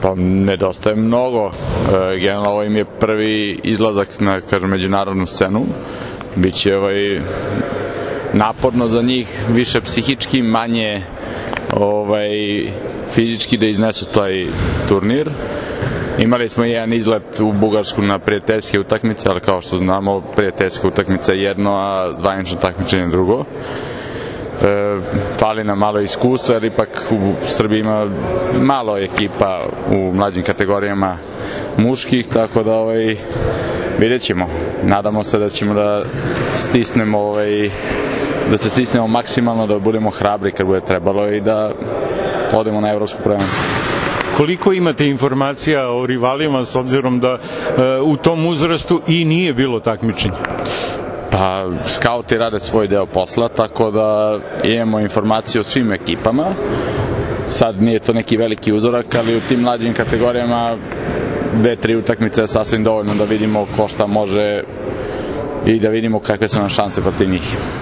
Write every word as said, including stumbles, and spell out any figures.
Pa nedostaje mnogo. Generalno ovo im je prvi izlazak na, kažem, međunarodnu scenu. Biće ovaj, naporno za njih, više psihički, manje ovaj, fizički da iznesu taj turnir. Imali smo jedan izlet u Bugarsku na prijateljske utakmice, ali kao što znamo, prijateljska utakmica je jedno, a zvanično takmičenje drugo. E, fali nam malo iskustva, jer ipak u Srbiji ima malo ekipa u mlađim kategorijama muških, tako da ovaj, vidjet ćemo. Nadamo se da ćemo da stisnemo ovaj, da se stisnemo maksimalno, da budemo hrabri kad bude trebalo i da odemo na evropsko prvenstvo. Koliko imate informacija o rivalima s obzirom da e, u tom uzrastu i nije bilo takmičenja? Pa, skauti rade svoj deo posla, tako da imamo informacije o svim ekipama. Sad nije to neki veliki uzorak, ali u tim mlađim kategorijama dve, tri utakmice je sasvim dovoljno da vidimo ko šta može i da vidimo kakve su nam šanse protiv njih.